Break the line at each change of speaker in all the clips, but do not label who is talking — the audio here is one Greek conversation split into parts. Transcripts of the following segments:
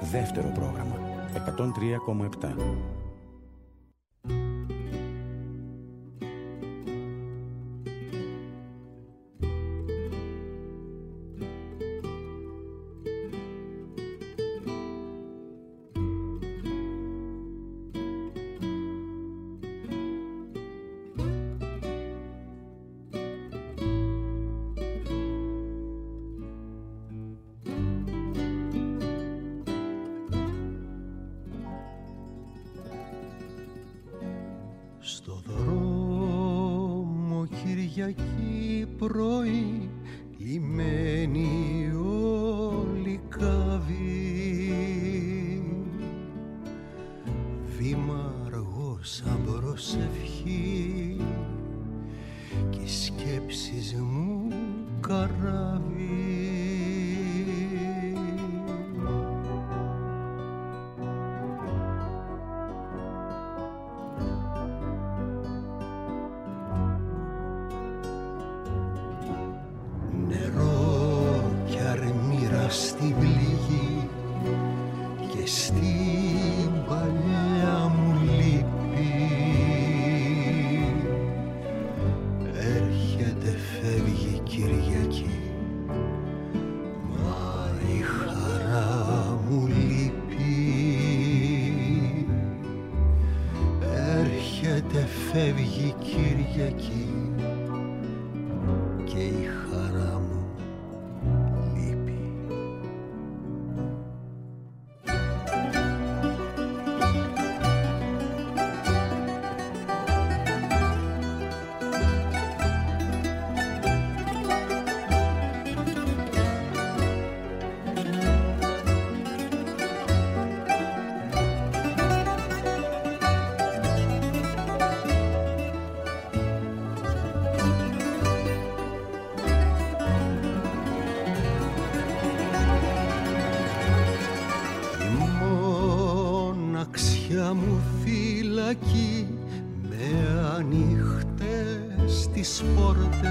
δεύτερο πρόγραμμα 103,7.
Στο δρόμο Κυριακή πρωί λιμένη όλη καβή, βήμα αργό σαν προσευχή και οι σκέψεις μου καράβι. Στην πληγή και στην παλιά μου λύπη, έρχεται φεύγει Κυριακή, μα η χαρά μου λείπει. Έρχεται φεύγει Κυριακή και η χαρά μου. Μου φυλακή με ανοιχτές τις πόρτες,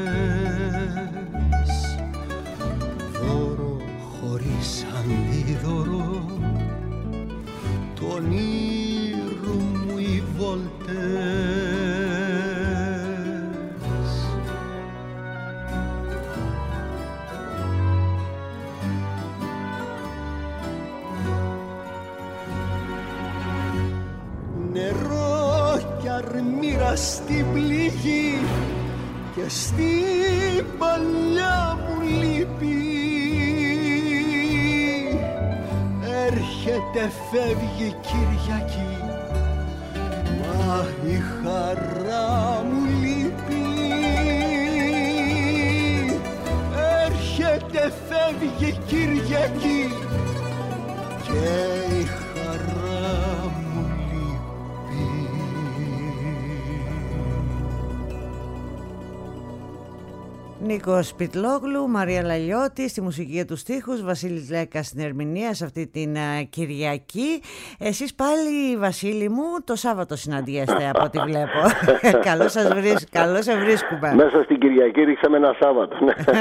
δώρο χωρίς αντίδωρο, το όνειρο μου οι βόλτες. Αρμύρα στην πληγή και στην παλιά μου λύπη, έρχεται φεύγει Κυριακή, μα η χαρά μου λείπει. Έρχεται φεύγει Κυριακή και η χαρά μου.
Νίκος Σπιτλόγλου, Μαρία Λαλιώτη στη μουσική και τους στίχους, Βασίλης Λέκας στην ερμηνεία σε αυτή την Κυριακή. Εσείς πάλι, Βασίλη μου, το Σάββατο συναντιέστε από ό,τι βλέπω. Καλώς σε βρίσκουμε.
Μέσα στην Κυριακή ρίξαμε ένα Σάββατο.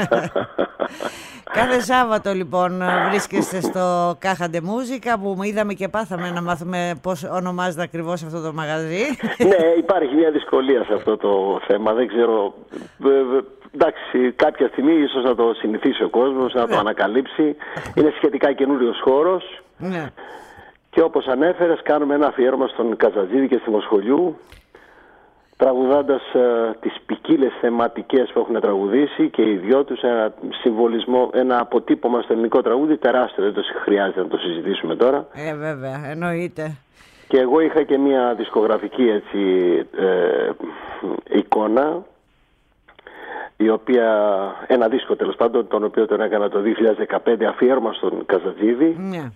Κάθε Σάββατο λοιπόν βρίσκεστε στο Κάχαντε Μούζικα, που είδαμε και πάθαμε να μάθουμε πώς ονομάζεται ακριβώς αυτό το μαγαζί. Ναι,
υπάρχει μια δυσκολία σε αυτό το θέμα, δεν ξέρω. Εντάξει, κάποια στιγμή ίσως να το συνηθίσει ο κόσμος, να το ανακαλύψει. Είναι σχετικά καινούριος χώρος.
Ναι.
Και όπως ανέφερες, κάνουμε ένα αφιέρωμα στον Καζατζίδη και στη Μοσχολιού, τραγουδώντας τις ποικίλες θεματικές που έχουν τραγουδήσει και οι δυο τους, ένα συμβολισμό, ένα αποτύπωμα στο ελληνικό τραγούδι τεράστιο. Δεν το χρειάζεται να το συζητήσουμε τώρα.
Βέβαια, εννοείται.
Και εγώ είχα και μια δισκογραφική εικόνα, η οποία, ένα δίσκο τέλος πάντων, τον οποίο τον έκανα το 2015, αφιέρωμα στον Καζατζίδη.
Ναι.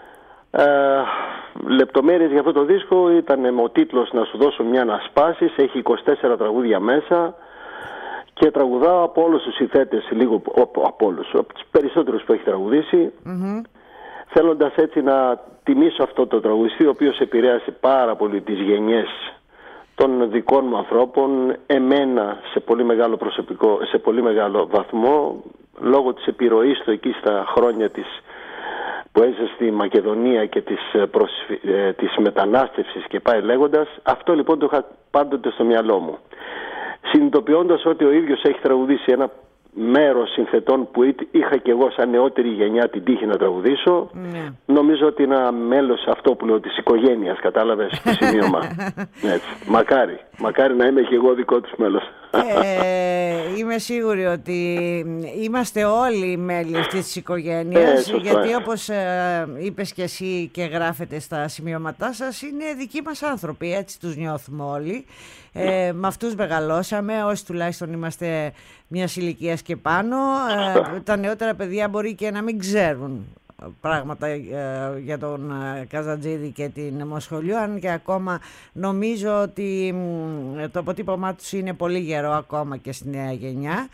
Λεπτομέρειες για αυτό το δίσκο ήταν με ο τίτλος «Να σου δώσω μια να σπάσεις». Έχει 24 τραγούδια μέσα και τραγουδάω από όλους τους συνθέτες, λίγο από όλους, από τους περισσότερους που έχει τραγουδήσει, θέλοντας έτσι να τιμήσω αυτό το τραγουδιστή, ο οποίος επηρέασε πάρα πολύ τις γενιές των δικών μου ανθρώπων, εμένα σε πολύ μεγάλο προσωπικό, σε πολύ μεγάλο βαθμό, λόγω της επιρροής του εκεί στα χρόνια της που έζησε στη Μακεδονία και της μετανάστευσης και πάει λέγοντας. Αυτό λοιπόν το είχα πάντοτε στο μυαλό μου. Συνειδητοποιώντας ότι ο ίδιος έχει τραγουδήσει ένα μέρος συνθετών που είχα και εγώ σαν νεότερη γενιά την τύχη να τραγουδήσω, νομίζω ότι είναι ένα μέλος αυτό που λέω της οικογένειας, κατάλαβες, το σημείωμα. Έτσι. Μακάρι να είμαι και εγώ δικό τους μέλος.
Είμαι σίγουρη ότι είμαστε όλοι μέλη αυτής της οικογένειας, γιατί όπως είπες και εσύ και γράφετε στα σημειώματά σας, είναι δικοί μας άνθρωποι, έτσι τους νιώθουμε όλοι. Με αυτούς μεγαλώσαμε, όσοι τουλάχιστον είμαστε μιας ηλικίας και πάνω. Τα νεότερα παιδιά μπορεί και να μην ξέρουν πράγματα για τον Καζαντζίδη και την Μοσχολιού, αν και ακόμα νομίζω ότι το αποτύπωμά τους είναι πολύ γερό ακόμα και στη νέα γενιά,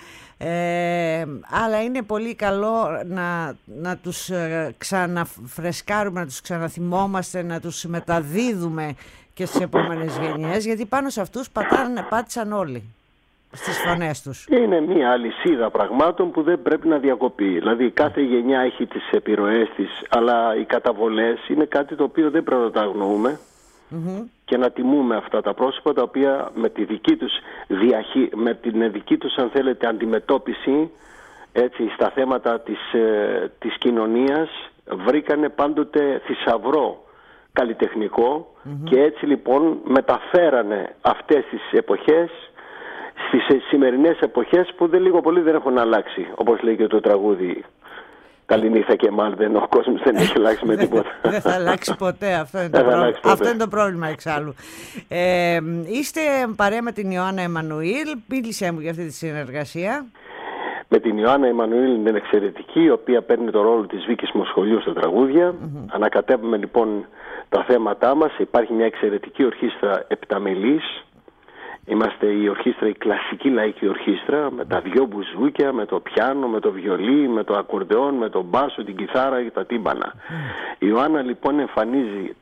αλλά είναι πολύ καλό να τους ξαναφρεσκάρουμε, να τους ξαναθυμόμαστε, να τους μεταδίδουμε και στις επόμενες γενιές, γιατί πάνω σε αυτούς πάτησαν όλοι στις φωνές τους. Είναι μια αλυσίδα πραγμάτων που δεν πρέπει να διακοπεί. Δηλαδή κάθε γενιά έχει τις επιρροές της, αλλά οι καταβολές είναι κάτι το οποίο δεν πρέπει να τα αγνοούμε και να τιμούμε αυτά τα πρόσωπα, τα οποία με τη δική τους με την δική τους, αν θέλετε, αντιμετώπιση, έτσι, στα θέματα της κοινωνίας βρήκανε πάντοτε θησαυρό καλλιτεχνικό και έτσι λοιπόν μεταφέρανε αυτές τις εποχές στις σημερινές εποχές που λίγο πολύ δεν έχουν αλλάξει, όπως λέει και το τραγούδι «Καληνύχτα και μάλδεν, ο κόσμος δεν έχει αλλάξει με τίποτα». Δεν θα αλλάξει ποτέ, αυτό είναι το πρόβλημα εξάλλου. Είστε παρέα με την Ιωάννα Εμμανουήλ, μίλησέ μου για αυτή τη συνεργασία. Με την Ιωάννα Εμμανουήλ είναι εξαιρετική, η οποία παίρνει το ρόλο της Βίκης Μοσχολιού στα τραγούδια. Ανακατεύουμε λοιπόν τα θέματά μας. Υπάρχει μια εξαιρετική ορχήστρα επταμελής. Είμαστε η κλασική λαϊκή ορχήστρα, με τα δυο μπουζούκια, με το πιάνο, με το βιολί, με το ακορντεόν, με το μπάσο, την κιθάρα και τα τύμπανα. Η Ιωάννα λοιπόν εμφανίζει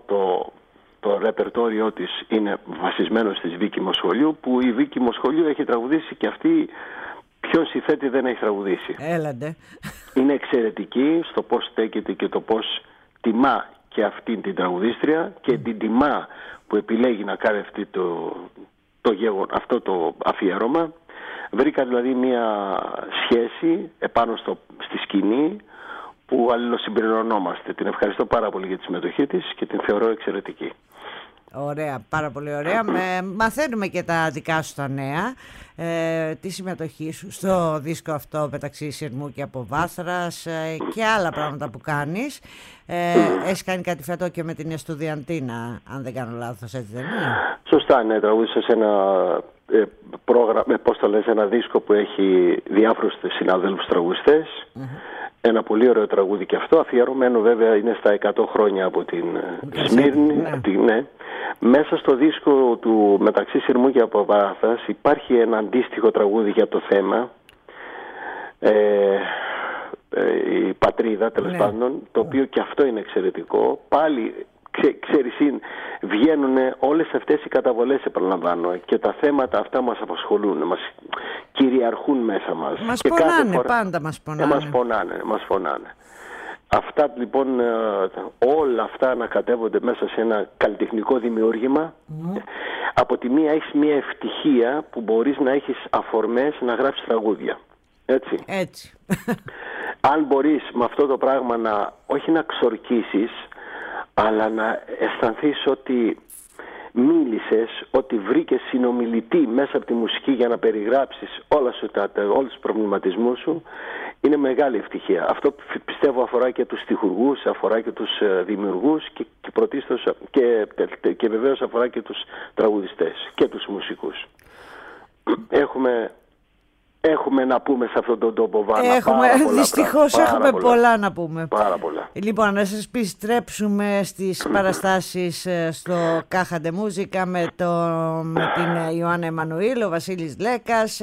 το ρεπερτόριό της είναι βασισμένο στη Βίκη Μοσχολιού, που η Βίκη Μοσχολιού έχει τραγουδήσει και αυτή. Ποιον συνθέτη δεν έχει τραγουδήσει. Έλαντε. Είναι εξαιρετική στο πώς στέκεται και το πώς τιμά και αυτήν την τραγουδίστρια και την τιμά που επιλέγει να κάνει αυτό το αφιέρωμα. Βρήκα δηλαδή μια σχέση επάνω στη σκηνή που αλληλοσυμπληρωνόμαστε. Την ευχαριστώ πάρα πολύ για τη συμμετοχή της και την θεωρώ εξαιρετική. Ωραία, πάρα πολύ ωραία. Μαθαίνουμε και τα δικά σου τα νέα, τη συμμετοχή σου στο δίσκο αυτό μεταξύ Σειρμού και Αποβάθρας και άλλα πράγματα που κάνεις. Έχεις κάνει κάτι φέτο και με την Εστουδιαντίνα, αν δεν κάνω λάθος, έτσι δεν είναι? Σωστά, ναι, τραγούδισα σε ένα πρόγραμμα, ένα δίσκο που έχει διάφορους συναδέλφους τραγουδιστές. Ένα πολύ ωραίο τραγούδι και αυτό, αφιερωμένο βέβαια είναι στα 100 χρόνια από την Σμύρνη. Ναι. Μέσα στο δίσκο του μεταξύ Σειρμού και Αποβάθρας υπάρχει ένα αντίστοιχο τραγούδι για το θέμα, η πατρίδα τέλος πάντων, το οποίο και αυτό είναι εξαιρετικό. Πάλι ξέρεις, βγαίνουν όλες αυτές οι καταβολές, επαναλαμβάνω, και τα θέματα αυτά μας απασχολούν, μας κυριαρχούν μέσα μας. Μας πονάνε, πάντα μας πονάνε. Μας πονάνε. Αυτά λοιπόν, όλα αυτά ανακατεύονται μέσα σε ένα καλλιτεχνικό δημιούργημα. Από τη μία έχεις μια ευτυχία που μπορείς να έχεις αφορμές να γράψεις τραγούδια. Έτσι. Αν μπορείς με αυτό το πράγμα όχι να ξορκίσεις, αλλά να αισθανθείς ότι μίλησες, ότι βρήκες συνομιλητή μέσα από τη μουσική για να περιγράψεις όλους τους προβληματισμούς σου, είναι μεγάλη ευτυχία. Αυτό πιστεύω αφορά και τους στιχουργούς, αφορά και τους δημιουργούς και βεβαίως αφορά και τους τραγουδιστές και τους μουσικούς. Έχουμε να πούμε σε αυτόν τον τόπο, Βάνα. Δυστυχώς έχουμε πολλά να πούμε. Πάρα πολλά. Λοιπόν, να σας επιστρέψουμε στις παραστάσεις στο Κάχαντε Μούζικα με την Ιωάννα Εμμανουήλ, ο Βασίλης Λέκας.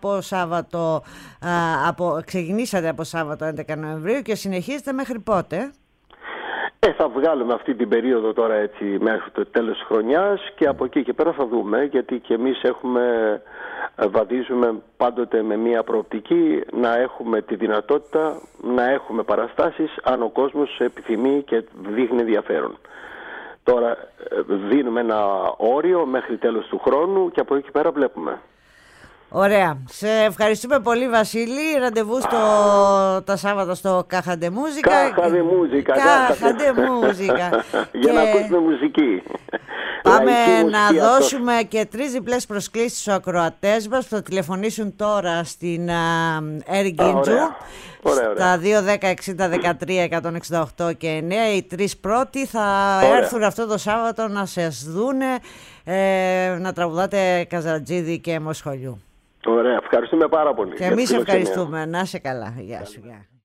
Ξεκινήσατε από Σάββατο 11 Νοεμβρίου και συνεχίζετε μέχρι πότε? Θα βγάλουμε αυτή την περίοδο τώρα έτσι μέχρι το τέλος της χρονιάς και από εκεί και πέρα θα δούμε, γιατί και εμείς έχουμε
βαδίζουμε πάντοτε με μια προοπτική να έχουμε τη δυνατότητα να έχουμε παραστάσεις αν ο κόσμος επιθυμεί και δείχνει ενδιαφέρον. Τώρα δίνουμε ένα όριο μέχρι τέλος του χρόνου και από εκεί πέρα βλέπουμε.
Ωραία. Σε ευχαριστούμε πολύ, Βασίλη. Ραντεβού τα Σάββατα στο Κάχαντε Μούζικα.
Κάχαντε Μούζικα. Για να ακούσουμε μουσική.
Πάμε να δώσουμε και 3 διπλές προσκλήσεις στους ακροατές μας που θα τηλεφωνήσουν τώρα στην Έρη Γκίντζου. Στα 2-10-60-13-168 και 9. Οι 3 πρώτοι θα έρθουν αυτό το Σάββατο να σας δούνε να τραγουδάτε Καζατζίδη και Μοσχολιού.
Ωραία, ευχαριστούμε πάρα πολύ.
Και εμείς ευχαριστούμε. Να είσαι καλά. Γεια σου. Γεια.